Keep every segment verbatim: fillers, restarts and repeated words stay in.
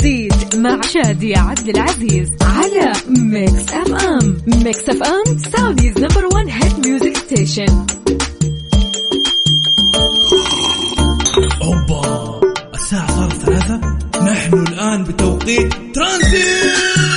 ترانزيت مع شادية عبد العزيز على ميكس اف ام. ميكس اف ام سعوديز نمبر وان هيت ميوزك ستيشن. اوبا الساعة صارت ثلاثة، نحن الآن بتوقيت ترانزيت.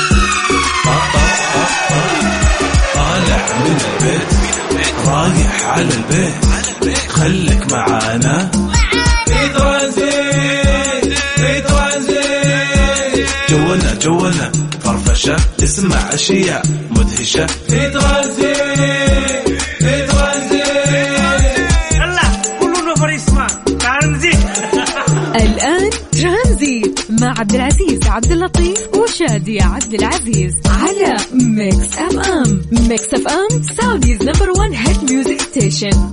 طالع من البيت رايح على البيت، خليك معانا في ترانزيت في ترانزيت. جولنا جولنا فرفشة، اسمع أشياء مدهشة في ترانزيت في ترانزيت. الله كله نفر يسمع ترانزيت. الآن ترانزيت مع عبد العزيز عبد اللطيف وشادية عبد العزيز على ميكس اف ام. ميكس اف ام سعوديز نمبر وان هيت ميوزك ستيشن.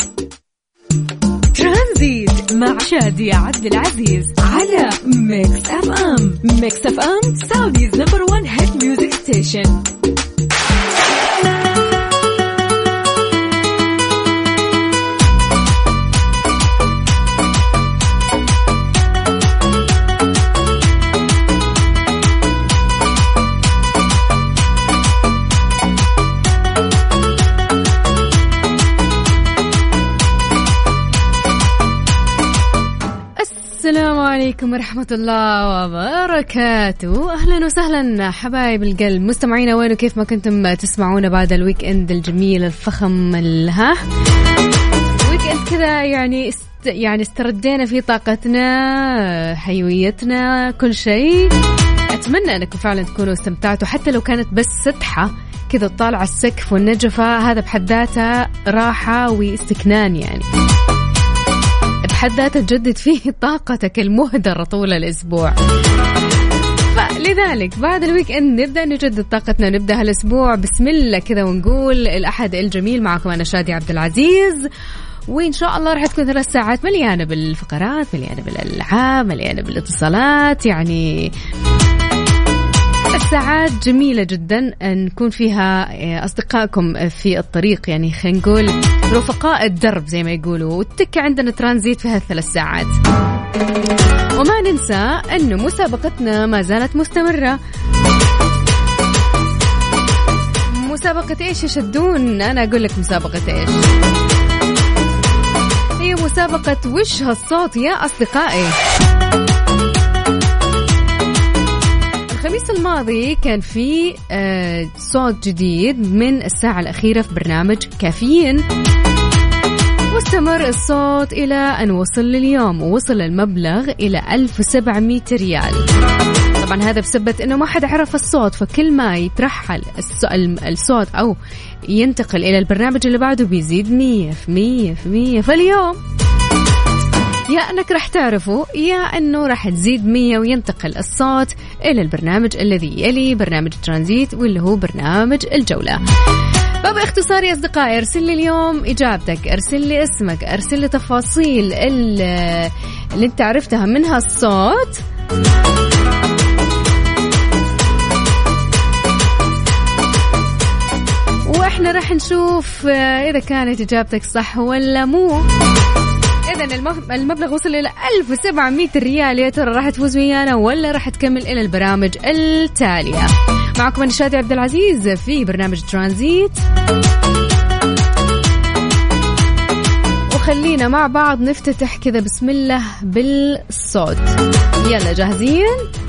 ترانزيت مع شادية عبد العزيز على ميكس اف ام. ميكس اف ام سعوديز نمبر وان هيت ميوزك ستيشن. السلام عليكم ورحمة الله وبركاته. أهلا وسهلا حبايب القلب مستمعينا وين وكيف ما كنتم تسمعونا بعد الويك اند الجميل الفخم الها ويك اند كذا، يعني است يعني استردينا في طاقتنا حيويتنا كل شيء. أتمنى أنكم فعلا تكونوا استمتعتوا، حتى لو كانت بس سطحة كذا طالعة السقف والنجفة، هذا بحد ذاته راحة واستكنان، يعني بحد ذاته تجدد فيه طاقتك المهدرة طول الأسبوع. فلذلك بعد الويك اند نبدأ نجدد طاقتنا، نبدأ هالأسبوع بسم الله كذا ونقول الأحد الجميل. معكم أنا شادية عبد العزيز، وإن شاء الله راح تكون ثلاث ساعات مليانة بالفقرات، مليانة بالألعاب، مليانة بالاتصالات، يعني الساعات جميلة جدا نكون فيها أصدقائكم في الطريق، يعني خلينا نقول رفقاء الدرب زي ما يقولوا، والتكة عندنا ترانزيت في هالثلاث ساعات. وما ننسى أنه مسابقتنا ما زالت مستمرة. مسابقة إيش يشدون؟ أنا أقول لك مسابقة إيش. هي مسابقة وش هالصوت يا أصدقائي. الخميس الماضي كان في صوت جديد من الساعة الأخيرة في برنامج كافيين، واستمر الصوت إلى أن وصل لليوم، ووصل المبلغ إلى ألف وسبعمية ريال. طبعا هذا بسبب أنه ما حد عرف الصوت، فكل ما يترحل الصوت أو ينتقل إلى البرنامج اللي بعده بيزيد مية في مية في مية. فاليوم يا أنك رح تعرفوا يا أنه رح تزيد مية وينتقل الصوت إلى البرنامج الذي يلي برنامج ترانزيت، واللي هو برنامج الجولة. فباختصار أصدقائي، ارسل لي اليوم إجابتك، ارسل لي اسمك، ارسل لي تفاصيل اللي انت عرفتها منها الصوت، وإحنا رح نشوف إذا كانت إجابتك صح ولا مو. إذن المبلغ وصل إلى ألف وسبعمية ريال. يا ترى راح تفوز ويانا ولا راح تكمل إلى البرامج التالية؟ معكم أنا شادية عبد العزيز في برنامج ترانزيت، وخلينا مع بعض نفتتح كذا بسم الله بالصوت. يلا جاهزين؟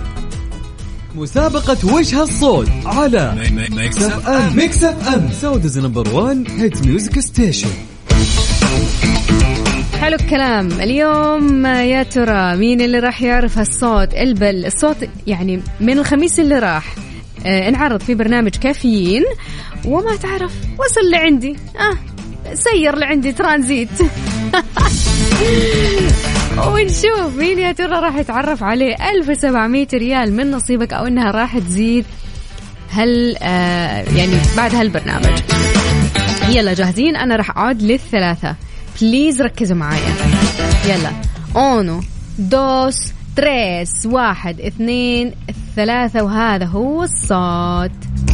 مسابقة وش هالصوت على ميكس اف ام. ميكس اف ام سعوديز نمبر وان هيت ميوزك ستيشن. حلو الكلام. اليوم يا ترى مين اللي راح يعرف هالصوت البل الصوت، يعني من الخميس اللي راح آه انعرض في برنامج كافيين وما تعرف، وصل لعندي آه سير لعندي ترانزيت ونشوف مين يا ترى راح يتعرف عليه ألف وسبعمية ريال من نصيبك، أو إنها راح تزيد هل آه يعني بعد هالبرنامج. يلا جاهزين؟ أنا راح أعود للثلاثة، بليز ركزوا معايا. يلا أونو دوس تريس، واحد اثنين ثلاثة، وهذا هو الصوت.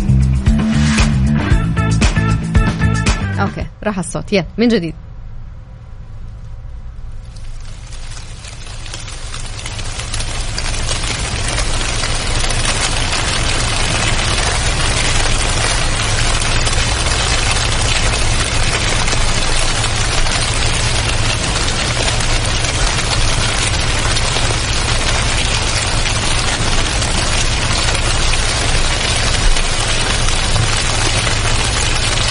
أوكي راح الصوت. يلا من جديد.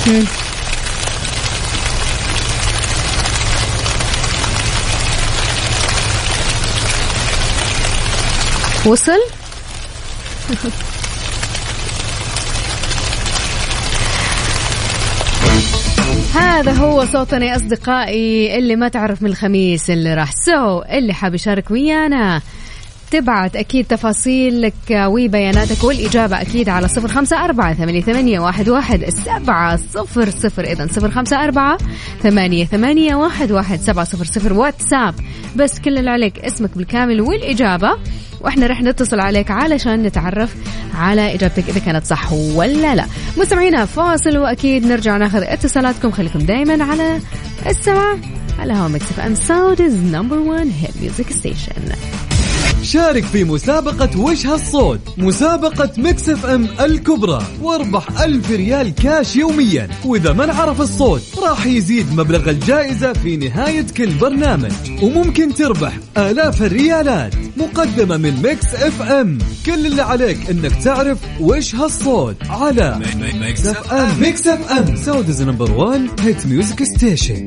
وصل. هذا هو صوتنا يا أصدقائي اللي ما تعرف من الخميس اللي راح. سو اللي حاب يشارك ويانا تبعت أكيد تفاصيلك وبياناتك والإجابة أكيد على صفر خمسة أربعة ثمانية ثمانية واحد واحد سبعة صفر صفر. إذن صفر خمسة أربعة ثمانية ثمانية واحد واحد سبعة صفر صفر واتساب. بس كل اللي عليك اسمك بالكامل والإجابة، وإحنا رح نتصل عليك علشان نتعرف على إجابتك إذا كانت صح ولا لا. مستمعينا فاصل وأكيد نرجع ناخذ اتصالاتكم. خليكم دايما على السمع على هوا ميكس اف ام سعوديز نمبر وان هيت ميوزك ستيشن. شارك في مسابقة وش هالصوت، مسابقة ميكس اف ام الكبرى، واربح ألف ريال كاش يوميا، وإذا من عرف الصوت راح يزيد مبلغ الجائزة في نهاية كل برنامج، وممكن تربح آلاف الريالات مقدمة من ميكس اف ام. كل اللي عليك انك تعرف وش هالصوت على ميكس اف ام. ميكس اف ام سعوديز نمبر وان هيت ميوزك ستيشن.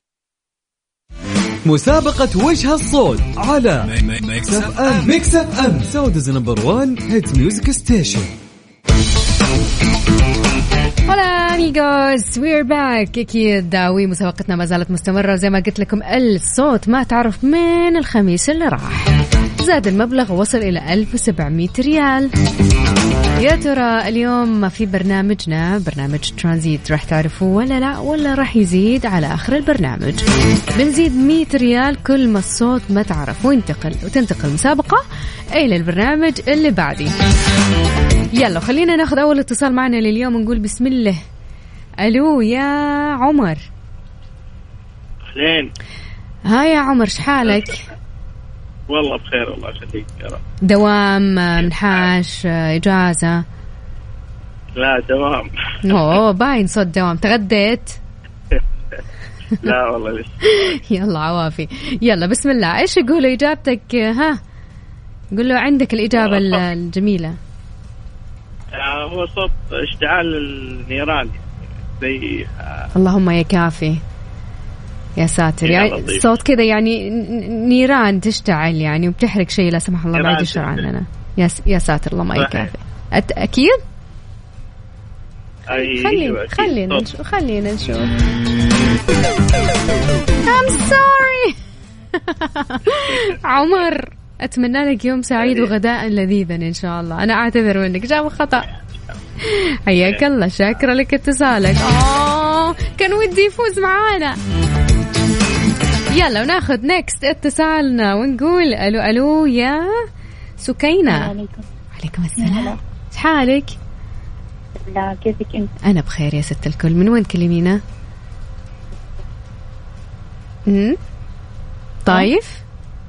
مسابقة وش هالصوت على ميكس اف ام. ميكس اف ام سعوديز نمبر وان هيت ميوزك ستيشن. هلا amigos, we're back. أكيد ومسابقتنا ما زالت مستمرة زي ما قلت لكم. الصوت ما تعرف من الخميس اللي راح زاد المبلغ ووصل إلى ألف وسبعمية ريال. يا ترى اليوم في برنامجنا برنامج ترانزيت راح تعرفوه ولا لا، ولا راح يزيد على آخر البرنامج؟ بنزيد مية ريال كل ما الصوت ما تعرف وينتقل وتنتقل المسابقة إلى البرنامج اللي بعدي. يلا خلينا ناخذ أول اتصال معنا لليوم ونقول بسم الله. ألو يا عمر. أهلين. ها يا عمر شحالك؟ والله بخير الله يخليك يا رب. دوام منحاش إجازة؟ لا دوام. أوه باين صوت دوام. تغديت؟ لا والله لسه. يلا عوافي. يلا بسم الله. إيش يقولوا إجابتك؟ ها قول له عندك الإجابة الجميلة. هو صوت اشتعال النيران زي. اللهم يا كافي يا ساتر. يعني صوت كذا يعني نيران تشتعل يعني وبتحرق شيء لا سمح الله ما يدشر عننا. يا يا ساتر اللهم يا كافي. أكيد. خلينا خلينا نشوف خلينا نشوف. I'm sorry. عمر أتمنى لك يوم سعيد وغداء لذيذا إن شاء الله. أنا أعتذر منك جاب خطأ. حياك الله. شاكرة لك اتصالك. آه كان ودي يفوز معانا. يلا وناخذ نيكست اتصالنا ونقول ألو ألو يا سكينة. عليكم. عليكم السلام. حالك؟ لا كيفك أنت؟ أنا بخير يا ست الكل. من وين تكلمينا؟ امم طايف؟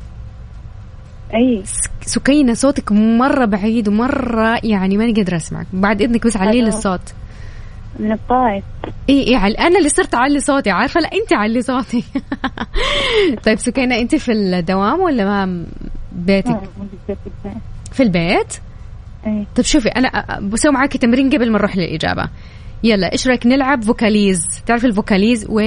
أي سكينة صوتك مرة بعيد ومرة يعني ما نقدر أسمعك. بعد إذنك بس علي لي الصوت. من الطائف. إيه إيه علي. أنا اللي صرت أعلي صوتي عارفة. لا أنت علي صوتي. طيب سكينة أنت في الدوام ولا ما بيتك؟ في البيت. أي. طيب شوفي أنا بسوي معاكي تمرين قبل ما نروح للإجابة. يلا إيش رأيك نلعب فوكاليز؟ تعرف الفوكاليز و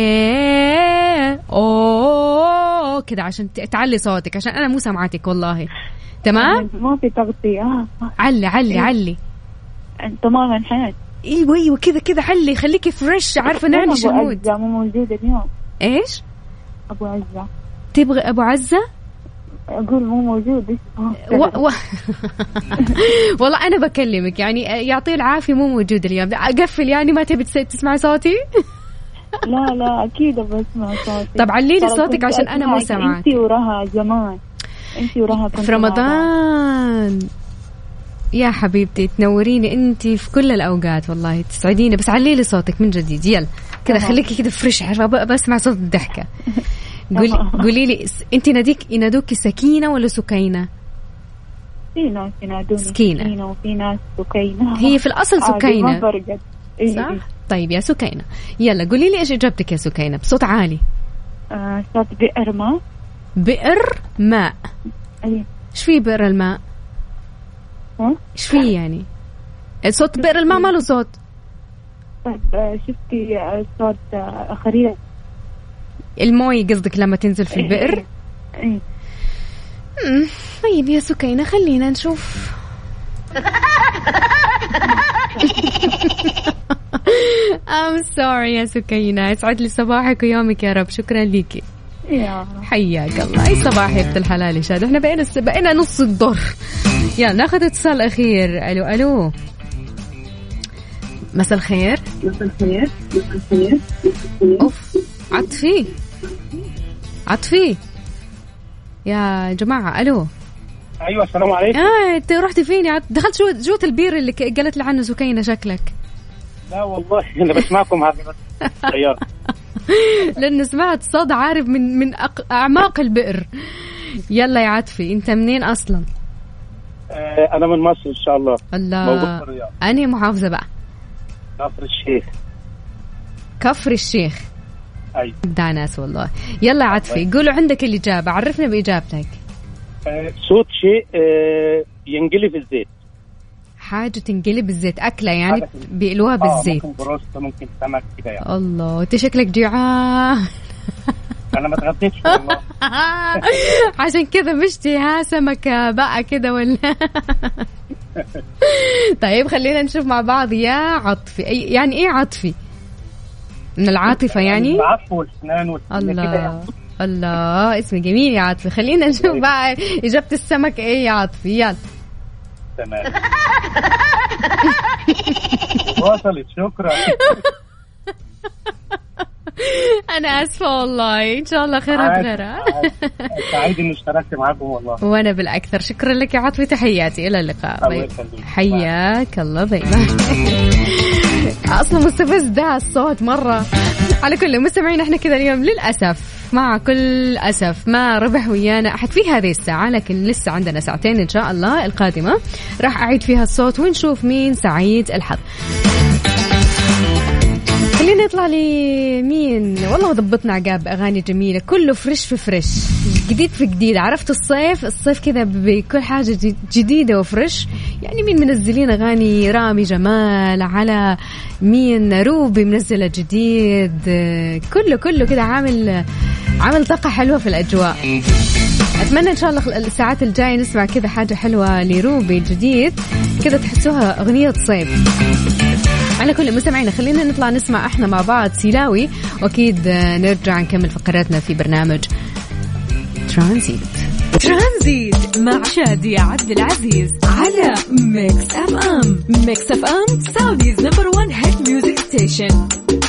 أوه كده عشان تعلي صوتك عشان أنا مو سامعتك والله. تمام؟ ما في تغطية. علي علي إيه؟ علي تماما حياتي. ايوه ايوه كذا كذا علي خليكي فريش. عارفه نعيش المود. ابو عزة مو موجود اليوم. ايش ابو عزة؟ تبغى ابو عزة؟ اقول مو موجود. و... و... والله انا بكلمك يعني يعطيه العافيه مو موجود اليوم. اقفل يعني ما تبي تسمعي صوتي؟ لا لا اكيد بسمع صوتي. طب علي لي صوتك عشان انا مو سامعاك. انتي وراها زمان. انتي وراها في رمضان. يا حبيبتي تنوريني انتي في كل الاوقات والله تسعديني. بس علي لي صوتك من جديد. يلا كذا خليكي كذا فريش. عارفه بسمع صوت الضحكه. قولي قولي لي انتي ناديك ينادوكي سكينة ولا سكينة؟ في ناس ينادوني سكينة, سكينة وفي ناس سكينة. هي في الأصل سكينة ما فرقت. إيه صح؟ طيب يا سكينة يلا قولي لي إيش إجابتك يا سكينة بصوت عالي. آه صوت بئر ماء. بئر ماء. أيه. إيش فيه بئر الماء؟ ها؟ إيش فيه يعني؟ صوت بئر الماء ما له صوت. طيب آه، شفتي آه، صوت آه، خريطة الموي قصدك لما تنزل في البئر؟ إيه. مم، طيب يا سكينة خلينا نشوف. I'm sorry يا سكينة. يسعد لي صباحك ويومك يا رب. شكرا ليكي. يا حياك الله. اي صباح يا بنت الحلال. شاد احنا بقينا بقينا نص الظهر. يلا ناخذ اتصال اخير. الو الو مساء الخير. مساء الخير. مساء الخير. اوف عطفي عطفي يا جماعة. الو ايوه السلام عليكم. اه انت رحتي فين يا دخلت شو جوت البير اللي قالت لي عنه سكينة شكلك؟ لا والله انا بسمعكم هذا بس طيار. لأن سمعت صدى عارف من من أعماق البئر. يلا يا عطفي أنت منين أصلا؟ آه أنا من مصر إن شاء الله. الله. موجود في الرياض. أنهي محافظة بقى؟ كفر الشيخ. كفر الشيخ. أي. ده ناس والله. يلا يا عطفي قولوا عندك الإجابة. عرفنا بإجابتك. آه صوت شيء آه ينقلي في الزيت. حاجة تنقلب بالزيت. أكلة يعني بيقلوها بالزيت. آه ممكن بروست ممكن سمك كده يعني. الله أنت شكلك جوعان. أنا ما تغديتش والله. عشان كذا مشتي ها سمكة بقى كده ولا؟ طيب خلينا نشوف مع بعض يا عطفي. يعني إيه عطفي؟ من العاطفة يعني؟ العفو والسنان والسنان كده يعني. الله اسم جميل يا عطفي. خلينا نشوف بقى إجابة السمك إيه يا عطفي. يلا تمام. وصلت. شكرا. أنا أسفة والله. إن شاء الله خيرها بخيرها. سعيد إني اشتركت معكم والله. وأنا بالأكثر. شكرا لك يا عطفي. تحياتي إلى اللقاء. طيب. حياك الله. باي باي. أصلا مستفز ده الصوت مرة. على كل مستمعين احنا كذا اليوم للأسف مع كل أسف ما ربح ويانا أحد في هذه الساعة، لكن لسه عندنا ساعتين إن شاء الله القادمة راح أعيد فيها الصوت ونشوف مين سعيد الحظ. خلينا نطلع لي مين. والله ضبطنا عقاب أغاني جميلة كله فريش في فريش جديد في جديد. عرفت الصيف الصيف كذا بكل حاجة جديدة وفريش. يعني مين منزلين أغاني؟ رامي جمال، على مين روبي منزلة جديد. كله كله كذا عامل عامل طاقة حلوة في الأجواء. أتمنى إن شاء الله الساعات الجاية نسمع كذا حاجة حلوة لروبي جديد كذا تحسوها أغنية صيف. على كل مستمعينا خلينا نطلع نسمع احنا مع بعض سيلاوي، واكيد نرجع نكمل فقراتنا في برنامج ترانزيت. ترانزيت مع شادية عبد العزيز على ميكس اف ام. ميكس اف ام سعوديز نمبر وان هيت ميوزك ستيشن.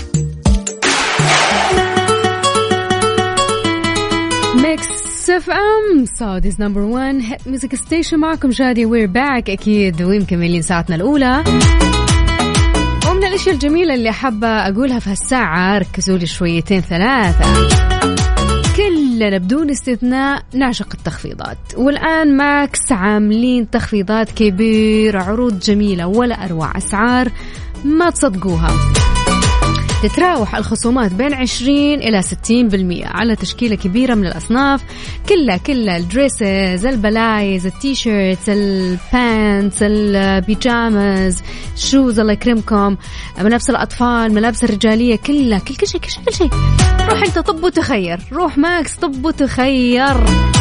ميكس اف ام سعوديز نمبر وان هيت ميوزك ستيشن. معكم شادية وير باك اكيد ومكملين ساعتنا الاولى. ومن الاشياء الجميلة اللي حابة اقولها في هالساعة ركزوا لي شويتين ثلاثة. كلنا بدون استثناء نعشق التخفيضات، والآن ماكس عاملين تخفيضات كبيرة، عروض جميلة ولا أروع، أسعار ما تصدقوها. تتراوح الخصومات بين عشرين إلى ستين بالمئة على تشكيلة كبيرة من الأصناف كلها كلها الدريسز، البلايز، التيشيرتس، البانتس، البيجامز، شوز الله يكرمكم، ملابس الأطفال، ملابس الرجالية، كلها كل كل شيء كل شيء كل شيء. روح أنت طب وتخير، روح ماكس طب وتخير،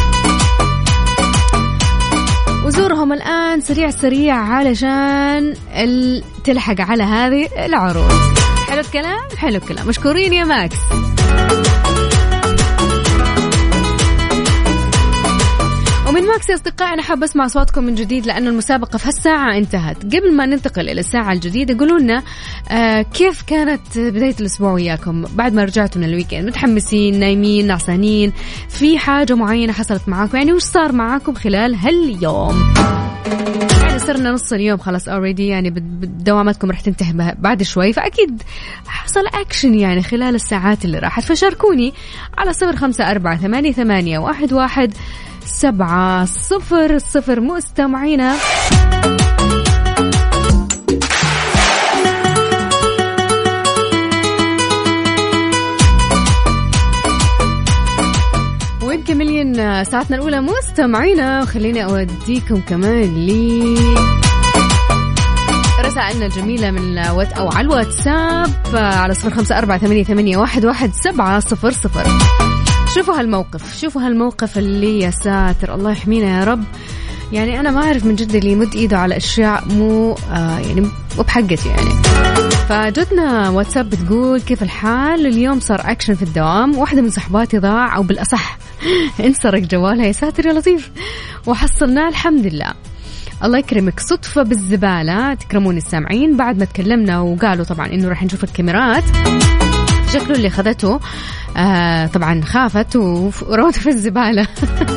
وزورهم الآن سريع سريع علشان تلحق على هذه العروض. حلو الكلام حلو الكلام، مشكورين يا ماكس. ومن ماكس يا أصدقائي أنا حاب أسمع صوتكم من جديد، لأن المسابقة في هالساعة انتهت. قبل ما ننتقل إلى الساعة الجديدة قولوا لنا آه كيف كانت بداية الأسبوع وياكم بعد ما رجعتوا من الويكند؟ متحمسين، نايمين، نعسانين، في حاجة معينة حصلت معاكم؟ يعني وش صار معاكم خلال هاليوم؟ يعني صرنا نص اليوم خلاص already، يعني دواماتكم رح تنتهي بعد شوي، فأكيد حصل أكشن يعني خلال الساعات اللي راحت. فشاركوني على صفر خمسة أربعة ثمانية ثمانية واحد واحد سبعة صفر صفر. مستمعينا ومكملين ساعتنا الأولى مستمعينا. خليني أوديكم كمان لي رسائلنا الجميلة من وات أو على الواتساب على صفر خمسة أربعة ثمانية ثمانية واحد واحد سبعة صفر صفر. شوفوا هالموقف، شوفوا هالموقف اللي يا ساتر الله يحمينا يا رب. يعني أنا ما أعرف من جد اللي يمد إيده على أشياء مو آه يعني مو بحقتي يعني. فجتنا واتساب بتقول كيف الحال، اليوم صار أكشن في الدوام، واحدة من صحباتي ضاع أو بالأصح انسرق جوالها، يا ساتر يا لطيف، وحصلناه الحمد لله. الله يكرمك، صدفة بالزبالة، تكرمون السامعين. بعد ما تكلمنا وقالوا طبعا إنه راح نشوف الكاميرات، شكله اللي خذته آه طبعا خافت ورمته في الزبالة.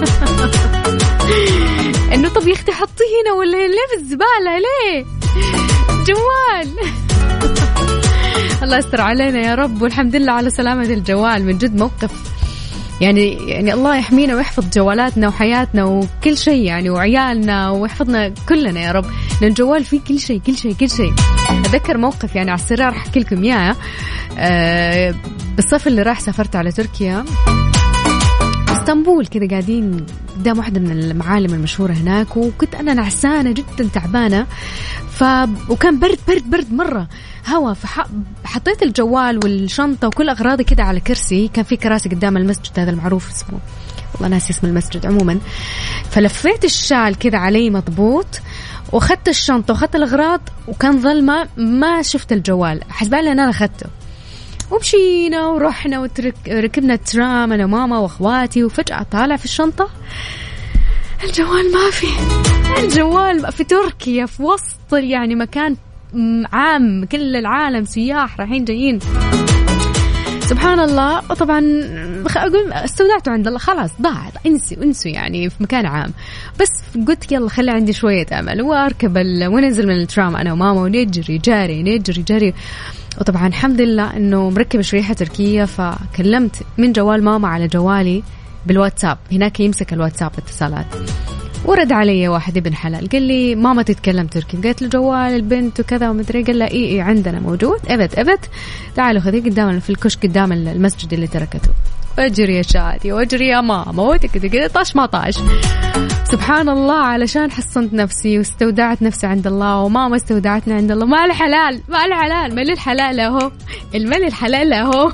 إنه طب يا أختي حطيه هنا ولا ليه في الزبالة ليه جوال؟ الله يستر علينا يا رب، والحمد لله على سلامة الجوال. من جد موقف يعني يعني الله يحمينا ويحفظ جوالاتنا وحياتنا وكل شيء يعني، وعيالنا ويحفظنا كلنا يا رب، لأن الجوال فيه كل شيء كل شيء كل شيء. أذكر موقف يعني على السرير أحكي لكم إياه. أه بالصيف اللي راح سافرت على تركيا اسطنبول، كذا قاعدين قدام واحدة من المعالم المشهورة هناك، وكنت أنا نعسانة جدا تعبانة، ف وكان برد برد برد مرة هوا، فحطيت الجوال والشنطة وكل أغراضي كده على كرسي، كان في كراسي قدام المسجد هذا المعروف اسمه والله ناسي اسم المسجد عموما. فلفيت الشال كده علي مضبوط، وخدت الشنطة وخدت الأغراض، وكان ظلمة ما شفت الجوال، حسبالي أنا أخدته، ومشينا ورحنا وركبنا الترام أنا وماما وأخواتي، وفجأة طالع في الشنطة الجوال ما في. الجوال في تركيا في وسط يعني مكان عام، كل العالم سياح رايحين جايين، سبحان الله. وطبعا أقول استودعته عند الله، خلاص ضاع، انسوا انسوا يعني في مكان عام. بس قلت يلا خلي عندي شوية أمل، وأركب وننزل من الترام أنا وماما ونجري جاري نجري جاري. وطبعا الحمد لله إنه مركب شريحة تركية، فكلمت من جوال ماما على جوالي بالواتساب، هناك يمسك الواتساب اتصالات، ورد علي واحد ابن حلال قال لي ماما تتكلم تركي، قالت له جوال البنت وكذا ومدري، قال له إيه إيه عندنا موجود، أبد أبد تعالوا خذيه قدام في الكشك قدام المسجد اللي تركته. أجري يا شادي وأجري يا ماما وتكذا كذا طاش ما طاش. سبحان الله، علشان حصنت نفسي واستودعت نفسي عند الله، وماما استودعتنا عند الله. ما الحلال ما الحلال مال الحلال أهو، المال الحلال أهو.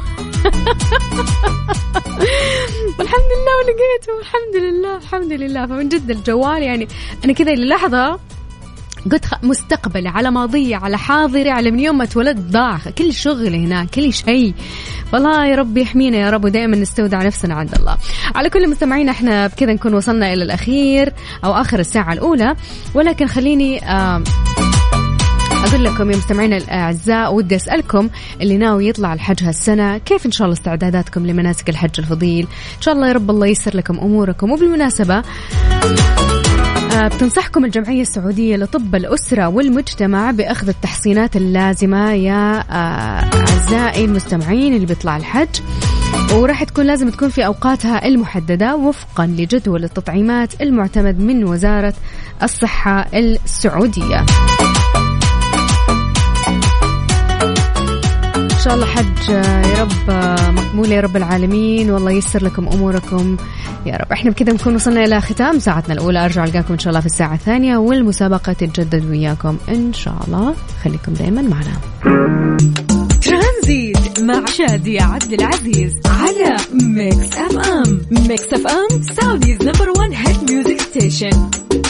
والحمد لله ولقيته، الحمد لله الحمد لله. فمن جد الجوال يعني أنا كذا للحظة قلت مستقبلي على ماضي على حاضري على من يوم ما اتولدت ضاع كل شغل هناك كل شيء. والله يا رب يحمينا يا رب، ودائما نستودع نفسنا عند الله. على كل مستمعين احنا بكذا نكون وصلنا إلى الأخير أو آخر الساعة الأولى، ولكن خليني آه أقول لكم يا مستمعين الأعزاء، ودي أسألكم اللي ناوي يطلع الحج هالسنة كيف إن شاء الله استعداداتكم لمناسك الحج الفضيل؟ إن شاء الله يا رب الله ييسر لكم أموركم. وبالمناسبة بتنصحكم الجمعية السعودية لطب الأسرة والمجتمع بأخذ التحصينات اللازمة يا أعزائي المستمعين اللي بيطلع الحج، وراح تكون لازم تكون في أوقاتها المحددة وفقا لجدول التطعيمات المعتمد من وزارة الصحة السعودية. إن شاء الله حج يا رب مقبول يا رب العالمين، والله ييسر لكم أموركم يا رب. احنا بكذا نكون وصلنا إلى ختام ساعتنا الأولى، أرجع ألقاكم إن شاء الله في الساعة الثانية، والمسابقة تتجدد وياكم إن شاء الله. خليكم دايما معنا. ترانزيت مع شادية عبد العزيز على ميكس أف أم. ميكس أف أم سعوديز نمبر وان هيت ميوزك ستيشن.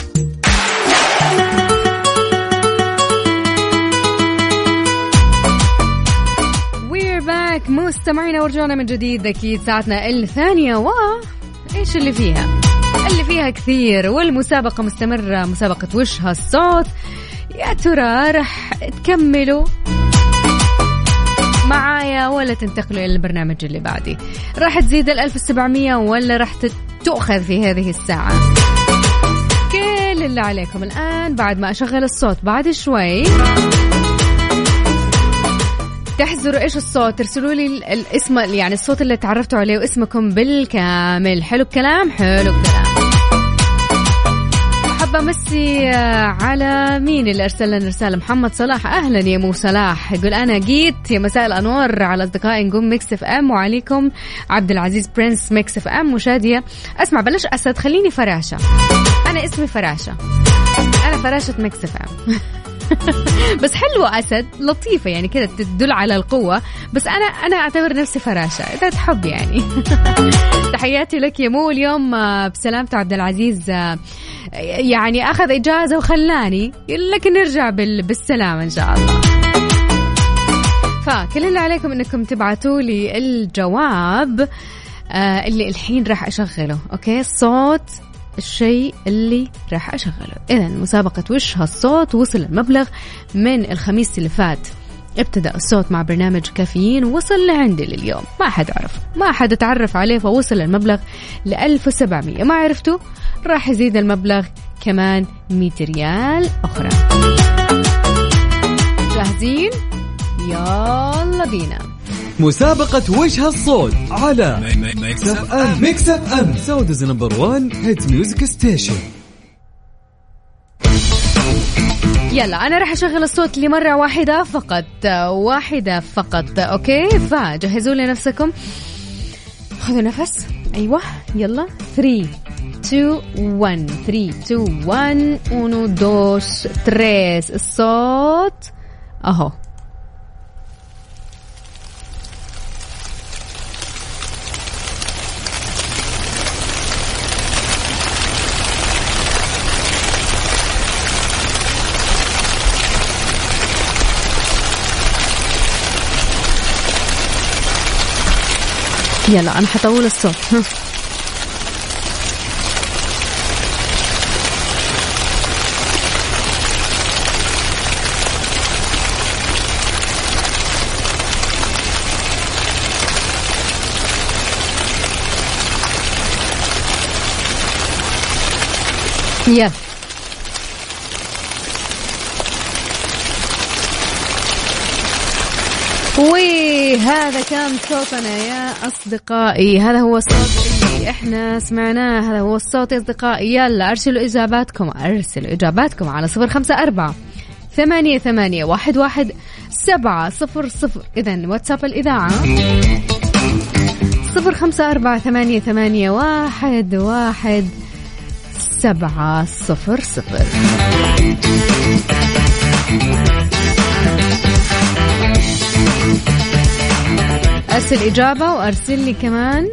مستمعينا ورجعنا من جديد، أكيد ساعتنا الثانية، و إيش اللي فيها؟ اللي فيها كثير، والمسابقة مستمرة، مسابقة وش هالصوت. يا ترى رح تكملوا معايا ولا تنتقلوا إلى البرنامج اللي بعدي؟ راح تزيد الألف السبعمية ولا راح تؤخذ في هذه الساعة؟ كل اللي عليكم الآن بعد ما أشغل الصوت بعد شوي تحذروا إيش الصوت، ترسلوا لي الاسم يعني الصوت اللي تعرفتوا عليه واسمكم بالكامل. حلو الكلام حلو الكلام. حابة مسي على مين اللي أرسل لنا رسالة؟ محمد صلاح، أهلا يا مو صلاح، يقول أنا جيت يا مساء الأنوار على أصدقائي نقوم ميكس اف ام، وعليكم عبد العزيز برنس ميكس اف ام وشادية. أسمع بلاش أسد، خليني فراشة، أنا اسمي فراشة، أنا فراشة ميكس اف ام. بس حلوة أسد لطيفة يعني كده تدل على القوة. بس أنا أنا أعتبر نفسي فراشة إذا تحب يعني. تحياتي لك يا مو. اليوم بسلامته عبد العزيز يعني أخذ إجازة وخلاني، لكن نرجع بالسلامة إن شاء الله. فكل اللي عليكم إنكم تبعتوا لي الجواب آه اللي الحين راح أشغله. أوكي، صوت الشيء اللي راح أشغله. إذن مسابقة وش هالصوت وصل المبلغ من الخميس اللي فات. ابتدأ الصوت مع برنامج كافيين ووصل لعندي لليوم، ما حد عرف، ما حد تعرف عليه، فوصل المبلغ لألف وسبعمية. ما عرفتوا راح يزيد المبلغ كمان مئة ريال أخرى. جاهزين؟ يلا بينا. مسابقة وش هالصوت على ميكس اف ام. ميكس اف ام سعوديز نمبر وان هيت ميوزك ستيشن. يلا أنا راح أشغل الصوت لمرة واحدة فقط، واحدة فقط. أوكي، فجهزوا لي نفسكم، خذوا نفس. أيوة يلا. ثري تو ون ثري تو ون uno dos tres. الصوت أهو. يلا أنا حطول الصوت. يلا وهذا كان صوتنا يا أصدقائي، هذا هو الصوت اللي إحنا سمعناه، هذا هو الصوت يا أصدقائي. يلا أرسلوا إجاباتكم، أرسلوا إجاباتكم على صفر خمسة أربعة ثمانية ثمانية واحد واحد سبعة صفر صفر. إذن واتساب الإذاعة صفر خمسة أربعة ثمانية ثمانية واحد واحد سبعة صفر صفر. أرسل إجابة وأرسل لي كمان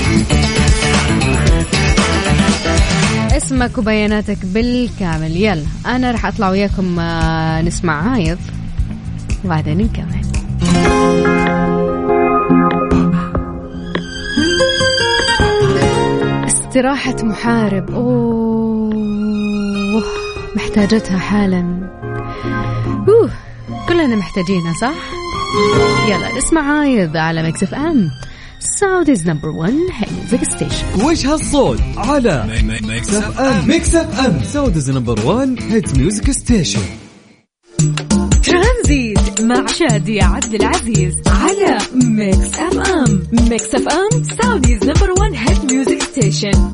اسمك وبياناتك بالكامل. يلا أنا رح أطلع وياكم نسمع عايض وبعدين نكمل. استراحة محارب، أوه محتاجتها حالا. أوه كلنا محتاجينها صح؟ يلا نسمع عايض على ميكس اف ام سعوديز نمبر ون ميوزك ستيشن. وش هالصوت على ميكس اف ام. ميكس اف ام سعوديز نمبر ون هيت ميوزك ستيشن. ترانزيت مع شادي عبد العزيز على ميكس اف ام. ميكس اف ام سعوديز نمبر ون هيت ميوزك ستيشن.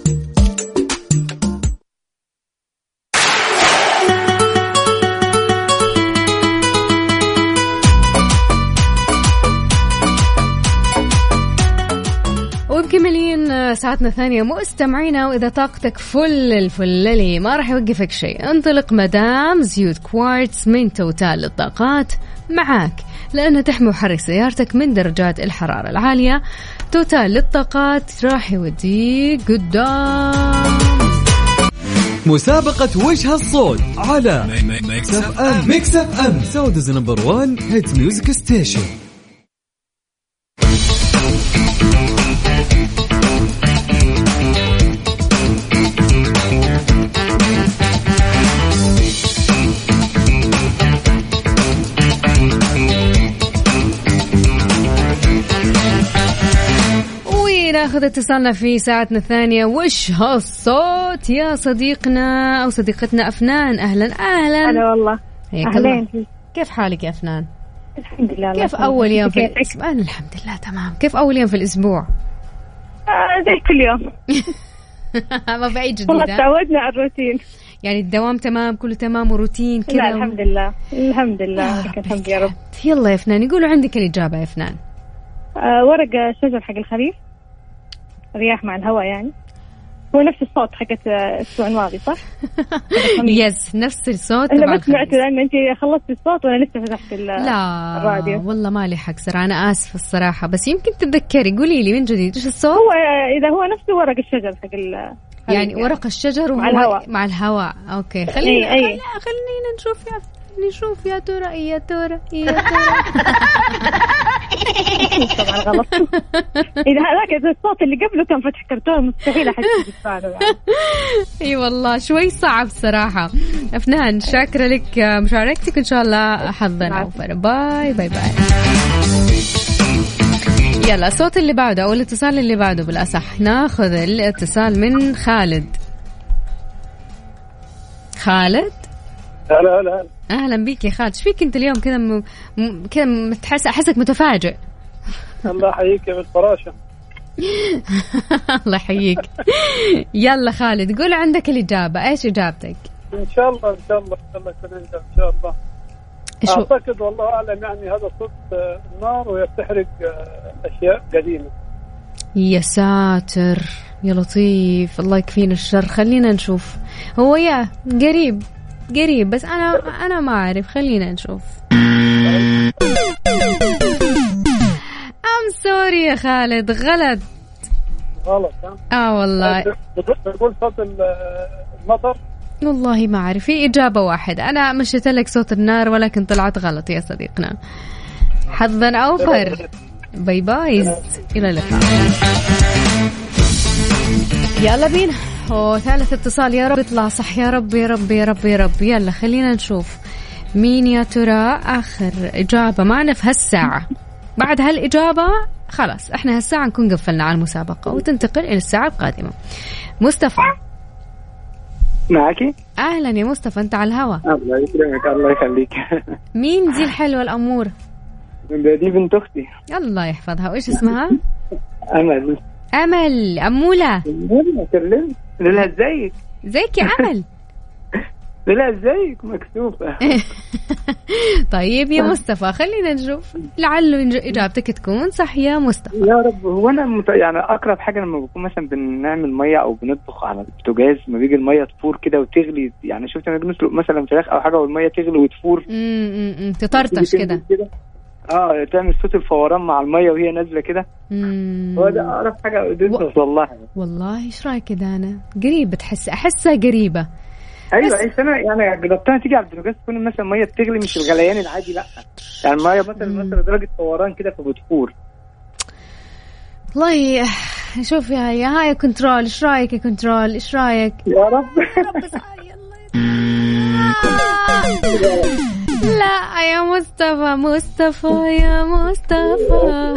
ومكملين ساعتنا ثانية مستمعينا، وإذا طاقتك فل الفللي ما راح يوقفك شيء. انطلق مدام زيوت كوارتز من توتال للطاقات معاك، لأنها تحمي وحرك سيارتك من درجات الحرارة العالية. توتال للطاقات راح يوديك قدام. مسابقة وش هالصوت على ميكس اف ام. ميكس اف ام سعوديز نمبر وان هيت ميوزك ستيشن. ناخذ اتصالنا في ساعتنا الثانية. وش هالصوت يا صديقنا أو صديقتنا أفنان؟ أهلا أهلا. هلا والله. أهلا. كيف حالك يا أفنان؟ الحمد لله. كيف أول يوم في الأسبوع؟ أنا الحمد لله تمام. كيف أول يوم في الأسبوع؟ آه زي كل يوم. ما في أي جديد. والله تعودنا على الروتين. يعني الدوام تمام، كله تمام وروتين كذا. لا الحمد لله الحمد لله لك الحمد يا رب. يلا يا أفنان يقولوا عندك الإجابة يا أفنان. آه ورق الشجر حق الخريف، رياح مع الهواء يعني. هو نفس الصوت حقت الأسبوع الماضي صح؟ يس نفس الصوت. أنا ما سمعت لأن أنت خلصت الصوت وأنا لسه فتحت لا الراديو. والله ما لي حق صراحة، أنا آسفة الصراحة، بس يمكن تتذكري. قولي لي من جديد إيش الصوت؟ هو إذا هو نفسه ورق الشجر حق ال يعني ورق الشجر مع الهواء. مع الهواء. أوكي خلينا أي أي. خلينا نشوف يا نشوف يا ترى يا ترى يا ترى. طبعا غلط. إذا هذاك الصوت اللي قبله كان فتح كرتون مستحيل أحد يسمعه يعني. اي والله شوي صعب صراحة. أفنان شاكرة لك مشاركتك، إن شاء الله حظا أوفر. باي باي باي. يلا الصوت اللي بعده أو الاتصال اللي بعده بالأصح، ناخذ الاتصال من خالد. خالد هلا هلا أهلا بيك يا خالد. ايش فيك أنت اليوم كذا م... م... كذا متحس أحسك متفاجئ. الله يحييك يا بالفراشة. الله يحييك. يلا خالد قول عندك الإجابة، إيش إجابتك؟ إن شاء الله إن شاء الله إن شاء الله يكون عندك إن شاء الله. أعتقد والله أعلم يعني هذا صوت النار وهي بتحرق أشياء قديمة. يا ساتر يا لطيف، الله يكفينا الشر. خلينا نشوف. هو يا قريب قريب بس أنا أنا ما أعرف. خلينا نشوف. أم سوري يا خالد، غلط غلط ها؟ آه والله بقول صوت المطر. والله ما أعرف، في إجابة واحدة. أنا مشيت لك صوت النار ولكن طلعت غلط يا صديقنا. حظا أوفر. باي باي، إلى اللقاء. يلا بينا. أوه ثالث اتصال، يا رب يطلع صح، يا رب يا رب يا رب يا رب. يلا خلينا نشوف مين يا ترى آخر إجابة معنا في هالساعة. بعد هالإجابة خلاص احنا هالساعة نكون قفلنا على المسابقة وتنتقل إلى الساعة القادمة. مصطفى معك. أهلا يا مصطفى، أنت على الهواء. الله يكرمك. الله يخليك. مين دي الحلوة الأمور؟ دي بنت أختي. الله يحفظها. وإيش اسمها؟ أمل. أمل أمولة. كلمت لها ازيك؟ ازيك يا أمل؟ لها ازيك مكسوفة. طيب يا مصطفى خلينا نشوف لعله إجابتك تكون صح يا مصطفى. يا رب. هو أنا مت... يعني أقرب حاجة لما بكون مثلا بنعمل مية أو بنطبخ على البوتاجاز ما بيجي المية تفور كده وتغلي، يعني شفت لما بنسلق مثلا فراخ أو حاجة والمية تغلي وتفور امم تطرطش كده. اه تعمل صوت الفوران مع المية وهي نازلة كده. هو ده أقرب حاجة قدرت والله. والله إيش رأيك كده؟ أنا قريب بتحس أحسها قريبة. ايوه اي سنه يعني جربتها تيجي على البوتاجاز تكون مثلا ميه بتغلي مش الغليان العادي، لا يعني الميه مثلا مثلا درجه فوران كده فبتفور. والله شوف يا يا هاي كنترول، ايش رايك يا كنترول؟ ايش رايك يا رب؟ لا يا مصطفى مصطفى يا مصطفى.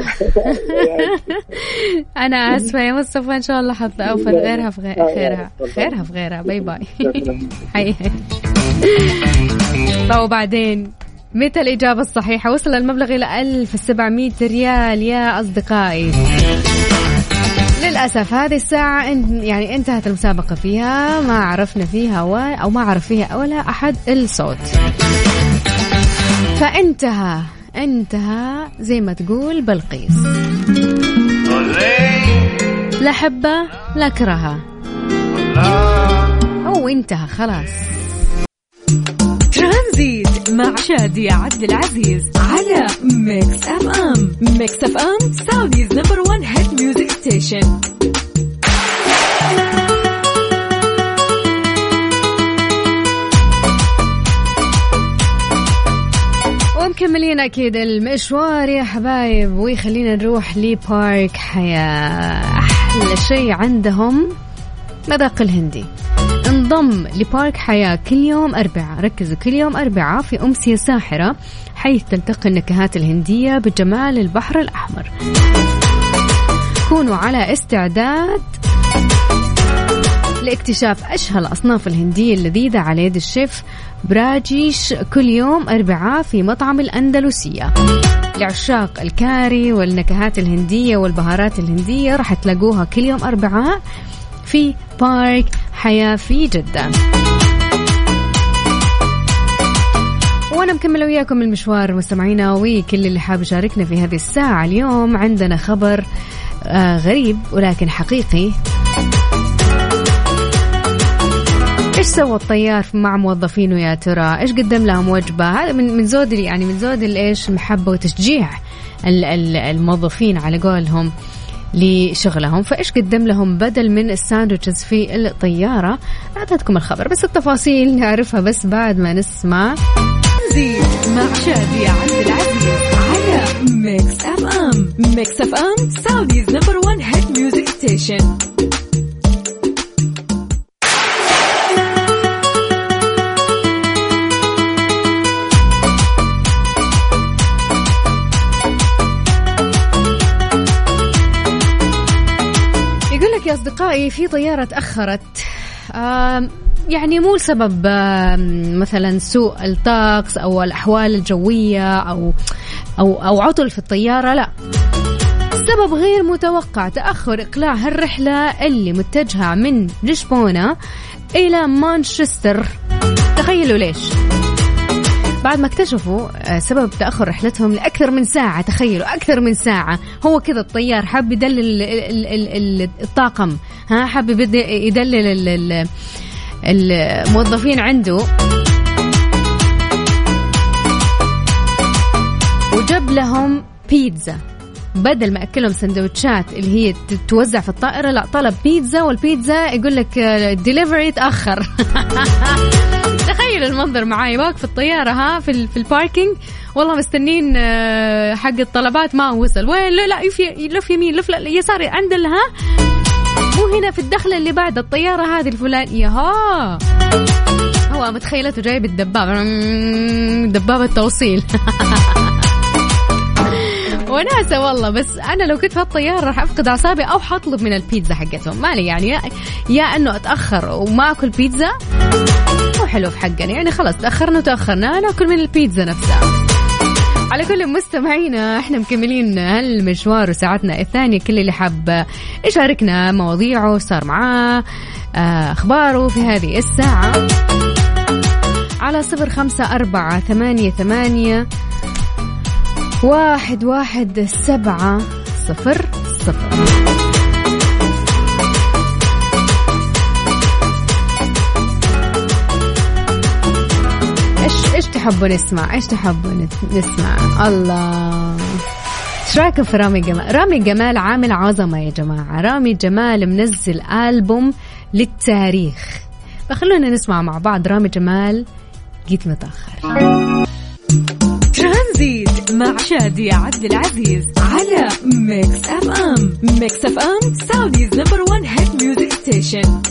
أنا آسفة يا مصطفى، إن شاء الله حظ أوفر غيرها في غيرها خيرها في غيرها. باي باي. حي. طيب بعدين متى الإجابة الصحيحة؟ وصل المبلغ إلى ألف وسبعمية ريال يا أصدقائي. للأسف هذه الساعة يعني انتهت المسابقة فيها، ما عرفنا فيها و... أو ما عرف فيها ولا أحد الصوت، فانتهى انتهى زي ما تقول بلقيس، لا حبة لا كرهة، أو انتهى خلاص. ترانزيت مع شادية عبد العزيز على ميكس اف ام. ميكس اف ام سعوديز نمبر وان هيت ميوزك ستيشن. ومكملين أكيد المشوار يا حبايب، ويخلينا نروح لبارك حياة. أحلى شيء عندهم مذاق الهندي. انضم لبارك حياة كل يوم أربعة، ركزوا كل يوم أربعة في أمسية ساحرة، حيث تلتقي النكهات الهندية بجمال البحر الأحمر. كونوا على استعداد لاكتشاف أشهى الأصناف الهندية اللذيذة على يد الشيف براجيش كل يوم أربعاء في مطعم الأندلسية. لعشاق الكاري والنكهات الهندية والبهارات الهندية راح تلاقوها كل يوم أربعاء في بارك حياة في جدة. وأنا مكملة وياكم المشوار مستمعينا، وكل اللي حاب يشاركنا في هذه الساعة. اليوم عندنا خبر آه غريب ولكن حقيقي. إيش سوى الطيار مع موظفينه يا ترى؟ إيش قدم لهم وجبة؟ هذا من من زود يعني من زود الإيش المحبة وتشجيع الموظفين على قولهم لشغلهم. فإيش قدم لهم بدل من الساندويتشز في الطيارة؟ أعطيتكم الخبر بس التفاصيل نعرفها بس بعد ما نسمع زيد مع شادي عبد العزيز على ميكس أف أم. ميكس أف أم سعوديز نمبر وان هيت ميوزك ستيشن. يا أصدقائي في طيارة تأخرت يعني مو لسبب مثلا سوء الطقس أو الأحوال الجوية أو أو أو عطل في الطيارة، لا، السبب غير متوقع، تأخر إقلاع هالرحلة اللي متجهة من لشبونة إلى مانشستر. تخيلوا ليش؟ بعد ما اكتشفوا سبب تأخر رحلتهم لأكثر من ساعة. تخيلوا أكثر من ساعة. هو كذا الطيار حب يدلل الطاقم، ها حب يدلل الموظفين عنده، وجاب لهم بيتزا بدل ما أكلهم سندوتشات اللي هي توزع في الطائرة. لا، طلب بيتزا، والبيتزا يقول لك ديليفري تأخر. تخيل المنظر معاي واقف في الطيارة ها في في الباركينج، والله مستنين حق الطلبات ما وصل. وين؟ لا لا، لف يمين، لف يسار، عند ها مو هنا في الدخلة اللي بعد الطيارة هذه الفلانية. ها هو متخيلته جايب الدبابة، دبابة توصيل. وناسة والله، بس أنا لو كنت في الطيارة راح أفقد أعصابي أو حطلب من البيتزا حقتهم. مالي يعني، يا, يا أنه أتأخر وما أكل بيتزا مو حلو في حقنا، يعني خلاص تأخرنا وتأخرنا نأكل من البيتزا نفسها. على كل مستمعينا احنا مكملين هالمشوار وساعتنا الثانية. كل اللي حاب يشاركنا مواضيعه صار معاه أخباره في هذه الساعة على صفر خمسة أربعة ثمانية ثمانية واحد واحد سبعة صفر صفر. إيش إيش تحبوا نسمع؟ إيش تحبوا نسمع؟ الله، إيش رأيكم في رامي جمال؟ رامي جمال عامل عظمة يا جماعة. رامي جمال منزل ألبوم للتاريخ، فخلونا نسمع مع بعض رامي جمال جيت متأخر. ترانزيت مع شادي عبد العزيز على ميكس أف أم. ميكس أف أم سعوديز نمبر وان هيت ميوزك ستيشن.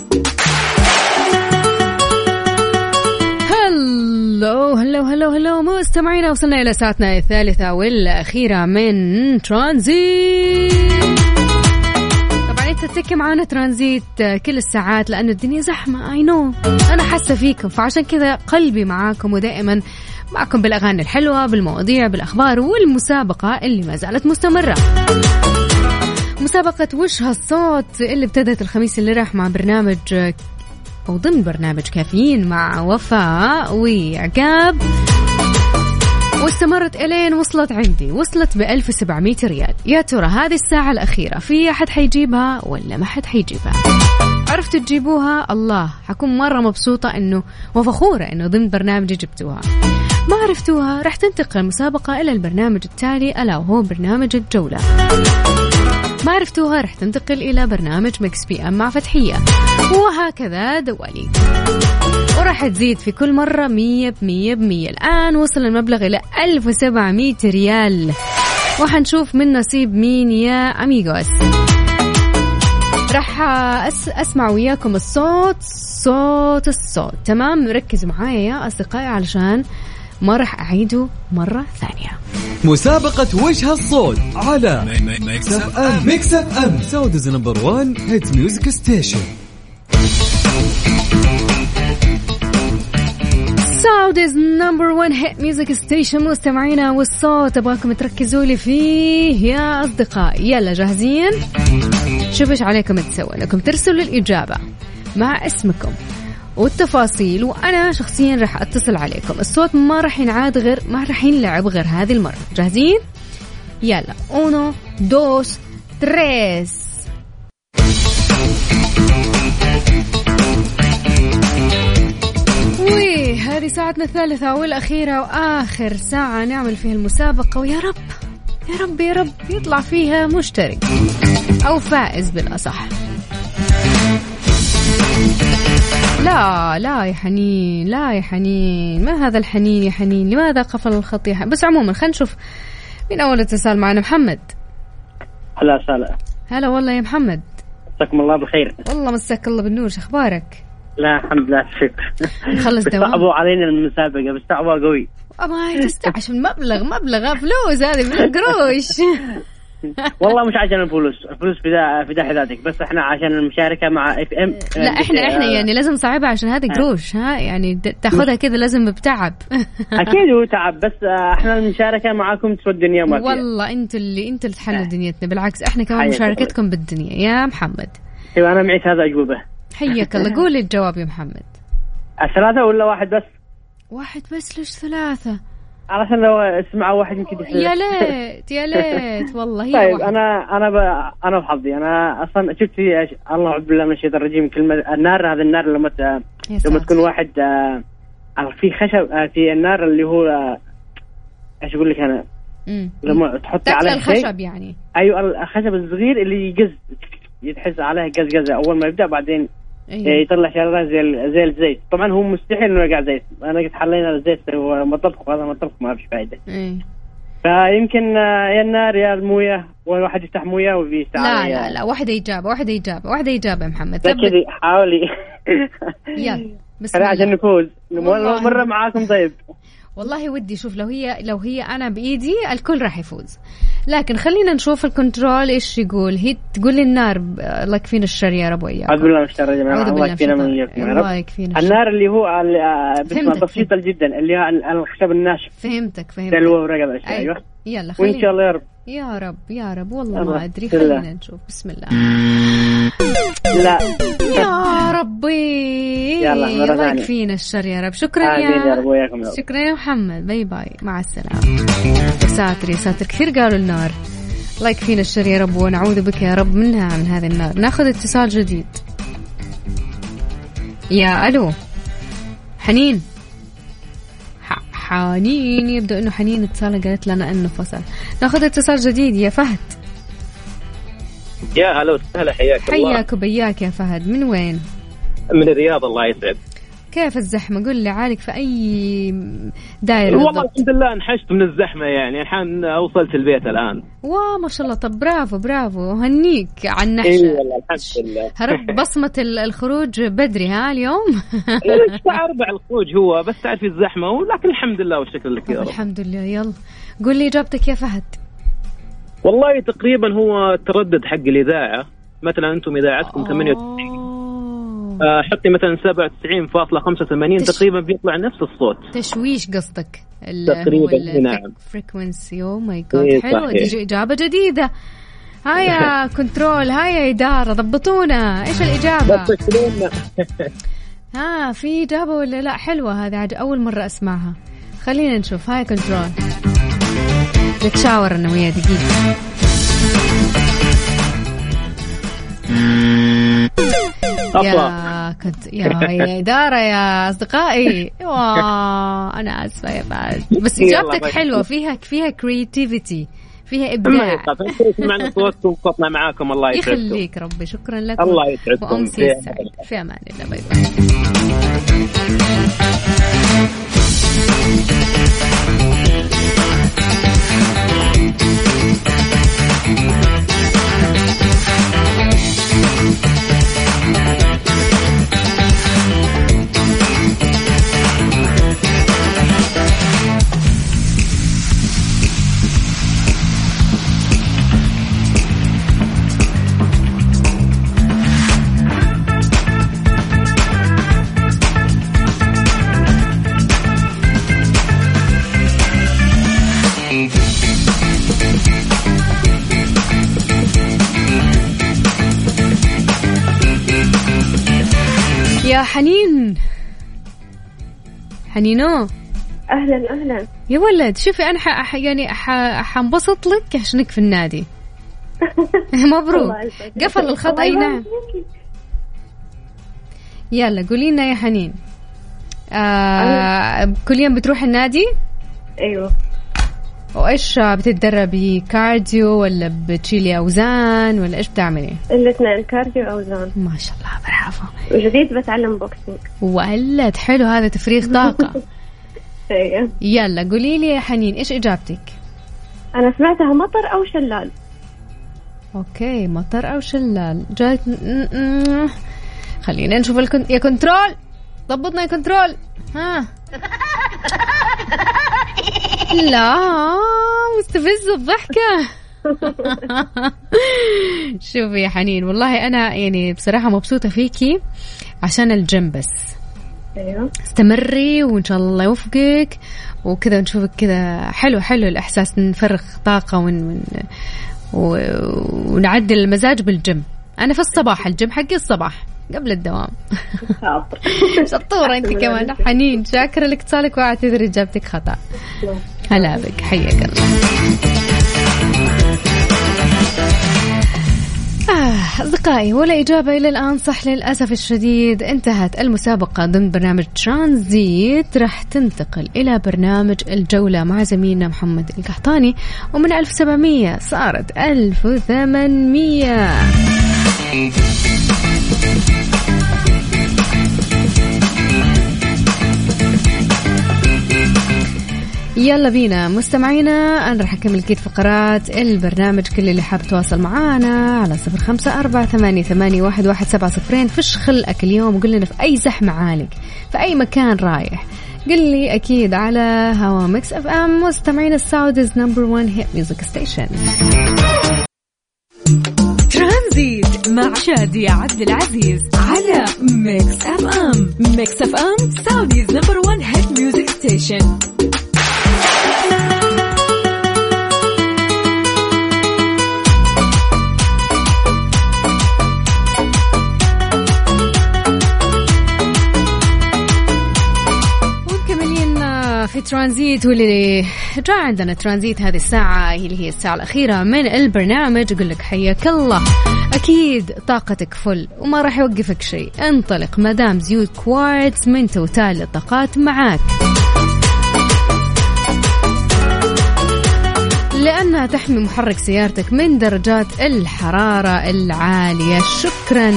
هلو هلو هلو هلو مستمعينا، وصلنا إلى ساعتنا الثالثة والأخيرة من ترانزيت. طبعا انت تتكي معانا ترانزيت كل الساعات لأنه الدنيا زحمة. اي نو، أنا حاسة فيكم، فعشان كذا قلبي معاكم ودائما معكم بالأغاني الحلوة، بالمواضيع، بالأخبار، والمسابقة اللي ما زالت مستمرة. مسابقة وش هالصوت اللي ابتدت الخميس اللي راح مع برنامج أو ضمن برنامج كافيين مع وفاء وعقاب، واستمرت إلين وصلت عندي، وصلت بألف وسبعمية ريال. يا ترى هذه الساعة الأخيرة في أحد حيجيبها ولا ما حد حيجيبها؟ عرفتوا تجيبوها؟ الله، حكون مرة مبسوطة إنه وفخورة إنه ضمن برنامجي جبتوها. ما عرفتوها رح تنتقل المسابقة إلى البرنامج التالي ألا وهو برنامج الجولة. ما عرفتوها رح تنتقل إلى برنامج ميكس بي أم مع فتحية، وهكذا دوالي، ورح تزيد في كل مرة مية بمية بمية. الآن وصل المبلغ إلى ألف وسبعمية ريال، وحنشوف من نصيب مين يا أميغوس. رح أس أسمع وياكم الصوت، صوت الصوت، تمام؟ ركزوا معايا يا أصدقائي علشان ما رح أعيده مرة ثانية. مسابقة وش هالصوت على ميكس أف أم. ميكس أف أم سعوديز نمبر وان هيت ميوزك ستيشن. سعوديز نمبر وان هيت ميوزك ستيشن. مستمعينا، والصوت أبغاكم تركزوا لي فيه يا أصدقائي. يلا جاهزين؟ شوف إيش عليكم تسوي، لكم ترسلوا الإجابة مع اسمكم والتفاصيل، وأنا شخصيا رح أتصل عليكم. الصوت ما رح ينعاد غير ما رح ينلعب غير هذه المرة. جاهزين؟ يلا، uno, dos, tres. هذه ساعتنا الثالثة والأخيرة وآخر ساعة نعمل فيها المسابقة، ويا رب يا رب يا رب يطلع فيها مشترك أو فائز بالأصح. لا لا يا حنين، لا يا حنين، ما هذا الحنين يا حنين، لماذا قفل الخط يا حنين؟ بس عموما خلينا نشوف مين أول اتصال معنا. محمد. هلا سهلا. هلا والله يا محمد. مساكم الله بخير. والله مساك الله بالنور، شو أخبارك؟ لا الحمد لله شكرا. نخلص دوام. بيصعبوا علينا المسابقة، بيصعبوا قوي. ما تستعش المبلغ، مبلغ فلوس هذه من قروش. والله مش عشان الفلوس، الفلوس في ذا في ذا ذاتك، بس احنا عشان المشاركة مع اف ام. لا احنا احنا يعني لازم صعبة عشان هذه قروش، ها يعني تاخذها كذا لازم بتعب. اكيد هو تعب، بس احنا المشاركة معاكم تسوى الدنيا ما فيها. والله انتوا اللي انتوا اللي تحلوا دنيتنا، بالعكس احنا كمان مشاركتكم بالدنيا يا محمد. ايوه انا معي هذا اجوبة. حياك الله. قول الجواب يا محمد. ثلاثة ولا واحد بس؟ واحد بس. ليش ثلاثة؟ علشان لو اسمع واحد يمكن يحل. يا ليت يا ليت والله. هي طيب واحد. انا انا ب... انا بحظي، انا اصلا شفت في أش... الله اعوذ بالله من الشيطان الرجيم، كلمه النار. هذا النار لما ت... لما تكون واحد في خشب في النار اللي هو ايش اقول لك انا، مم. لما تحط عليه الخشب يعني. ايوه الخشب الصغير اللي يقز، يتحس عليه قزقزه اول ما يبدا، بعدين أيوة. يطلع شراره زي زي الزيت. طبعا هو مستحيل انه يقع زيت، انا قلت حلينا الزيت ومطبخ، هذا مطبخ ما فيش فائده. أيوة. فيمكن يا النار يا المويه، والواحد يفتح مويه وبيستعمل. لا لا لا واحدة إجابة، واحدة إجابة، واحدة إجابة يا محمد. تأكدي حاولي. يلا بسم الله عشان نفوز مرة معاكم. طيب والله ودي شوف لو هي لو هي أنا بإيدي الكل راح يفوز، لكن خلينا نشوف الكنترول إيش يقول. هي تقول لي النار الله يكفينا الشر يا رب وياكم. أعوذ بالله من الشر يا جماعة، الله يكفينا من ياكم يا رب. الله يكفينا النار اللي هو بسمة بسيطة جدا، اللي هي الخشب الناشف. فهمتك فهمتك. دلوه ورقة. أيوة يلا خلينا وإن شاء الله يا رب يا رب يا رب. والله ما أدري، خلينا نشوف. بسم الله. لا يا ربي يلا الله يكفينا الشر يا رب. شكرا يا, يا رب وياكم. شكرا يا محمد. باي باي مع السلامة. ساتر يا ساتر، كثير قالوا النار. الله يكفينا الشر يا رب ونعوذ بك يا رب منها، من هذه النار. ناخذ اتصال جديد. يا ألو حنين. حنين يبدو انه حنين اتصال قالت لنا انه فصل. ناخذ اتصال جديد. يا فهد. يا هلا وسهلا، حياك الله. حياك وبياك يا فهد. من وين؟ من الرياض. الله يسعد. كيف الزحمة؟ قل لي عالق في أي دائرة؟ والله الحمد لله انحشت من الزحمة، يعني الحين وصلت البيت الآن. واو ما شاء الله. طب برافو برافو، هنيك عن النحشة. اي والله الحمد لله. هرب بصمة الخروج بدري ها اليوم. الساعة أربع الخروج هو، بس تعرفي الزحمة، ولكن الحمد لله والشكر لك يا رب. الحمد لله. يلا قل لي إجابتك يا فهد. والله تقريبا هو التردد حق الإذاعة، مثلا أنتم إذاعتكم ثمانية وتسعين، حطي مثلا سبعة وتسعين فاصلة خمسة وثمانين تش... تقريبا بيطلع نفس الصوت. تشويش قصدك تقريبا. نعم فريكونسي. او ماي جاد، حلو. دي إجابة جديدة. هيا كنترول، هيا إدارة، ضبطونا ايش الإجابة. ها في إجابة ولا لا؟ حلوة هذا، عاد أول مرة أسمعها. خلينا نشوف. هاي كنترول، نتشاور أنا ويا دقيقة. يا كنت يا يا إدارة يا أصدقائي. أنا آسفة يا بعد، بس إجابتك حلوة، فيها فيها كرياتيفيتي، فيها إبداع. معنا صوتكم صوتنا معاكم. الله يسعدكم. يخليك ربي. شكرا لكم. الله يسعدكم. وأمسي سعيد. في أمان الله. باي باي. يا حنين. حنينو أهلا أهلا يا ولد. شوفي أنا ح... يعني ح... حنبسط لك عشانك في النادي. مبروك. قفل الخط. أي نعم. يلا قولي لنا يا حنين آه كل يوم بتروح النادي؟ أيوة. وإيش بتتدربي، كارديو ولا بتشيلي أوزان ولا إيش بتعملي؟ الاثنين، كارديو أوزان. ما شاء الله برافو. وجديد بتعلم بوكسينج. ولد حلو، هذا تفريغ طاقة. أيوة. يلا قولي لي يا حنين إيش إجابتك؟ أنا سمعتها مطر أو شلال. أوكي مطر أو شلال. جات خلينا نشوف الكن... يا كنترول ضبطنا يا كنترول. ها لا مستفزة الضحكة. شوفي يا حنين والله أنا يعني بصراحة مبسوطة فيكي عشان الجيم بس. أيوه استمري وإن شاء الله يوفقك وكذا نشوفك كذا. حلو حلو الإحساس نفرغ طاقة ون... ون... ونعدل المزاج بالجيم. أنا في الصباح الجيم حقي الصباح قبل الدوام. شطورة أنت كمان حنين. شاكرة لاتصالك وأعتذر إجابتك خطأ. هلا بك حياك الله. آه أصدقائي ولا إجابة إلى الآن صح للأسف الشديد. انتهت المسابقة ضمن برنامج ترانزيت. راح تنتقل إلى برنامج الجولة مع زميلنا محمد القحطاني ومن ألف وسبعمية صارت ألف وثمانمية. يلا بينا مستمعينا. أنا راح أكمل كيف فقرات البرنامج. كل اللي حاب تواصل معانا على صفر خمسة أربعة ثمانية ثمانية واحد واحد سبعة صفرين. فش خلقك اليوم وقل لنا في أي زحمة عالق في أي مكان رايح. قل لي أكيد على هوا ميكس أف أم. مستمعينا السعوديز نمبر وان هيت ميوزك ستيشن. ترانزيت مع شادية عبد العزيز على ميكس أف أم. ميكس أف أم سعوديز نمبر وان هيت ميوزك ستيشن. في ترانزيت واللي جاء عندنا ترانزيت هذه الساعة اللي هي الساعة الأخيرة من البرنامج. أقول لك حياك الله. أكيد طاقتك فل وما راح يوقفك شيء. انطلق مدام زيوت كوارتز من توتال للطاقات معاك لأنها تحمي محرك سيارتك من درجات الحرارة العالية. شكرا.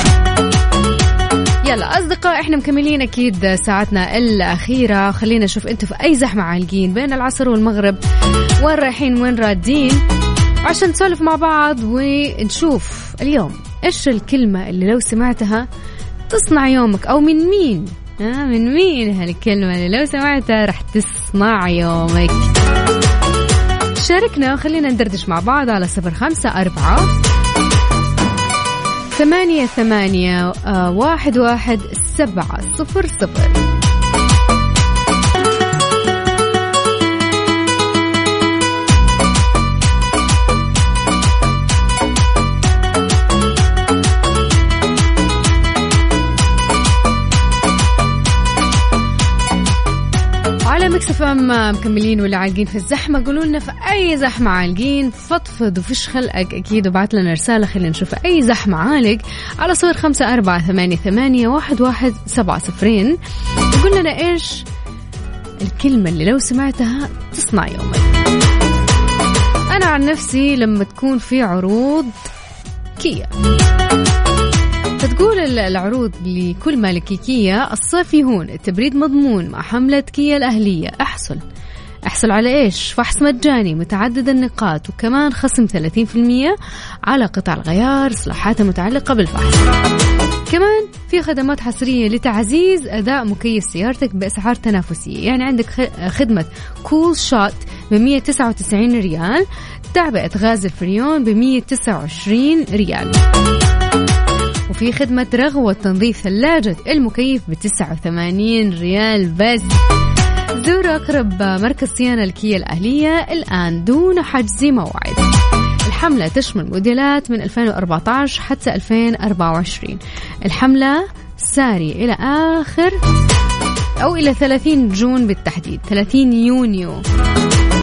يلا أصدقاء احنا مكملين أكيد ساعتنا الأخيرة. خلينا نشوف انتوا في أي زحمة عالقين بين العصر والمغرب وين رايحين وين رادين عشان نسولف مع بعض ونشوف اليوم إيش الكلمة اللي لو سمعتها تصنع يومك. أو من مين آه من مين هالكلمة اللي لو سمعتها رح تصنع يومك. شاركنا وخلينا ندردش مع بعض على صفر خمسة أربعة ثمانية ثمانية واحد واحد سبعة صفر صفر. على ميكس اف ام مكملين ولا عالقين في الزحمة. قولوا لنا في أي زحمة عالقين. فضفض وفيش خلقك أكيد وبعت لنا رسالة. خلينا نشوف أي زحمة عالق على صفر خمسة أربعة ثمانية ثمانية واحد واحد سبعة صفرين. وقول لنا إيش الكلمة اللي لو سمعتها تصنع يومك. أنا عن نفسي لما تكون في عروض كيا فتقول العروض لكل مالكي كيا الصيف يهون التبريد مضمون مع حملة كيا الأهلية. احصل احصل على ايش؟ فحص مجاني متعدد النقاط وكمان خصم ثلاثين بالمية على قطع الغيار إصلاحات متعلقة بالفحص. كمان في خدمات حصرية لتعزيز أداء مكيف سيارتك بأسعار تنافسية. يعني عندك خدمة كول شوت بمية تسعة وتسعين ريال، تعبئة غاز الفريون بمية تسعة وعشرين ريال، وفي خدمة رغوة تنظيف ثلاجة المكيف بتسعة وثمانين ريال بس. زور أقرب مركز صيانة الكيا الأهلية الآن دون حجز موعد. الحملة تشمل موديلات من ألفين وأربعة عشر حتى ألفين وأربعة وعشرين. الحملة ساري إلى آخر أو إلى ثلاثين جون بالتحديد، ثلاثين يونيو.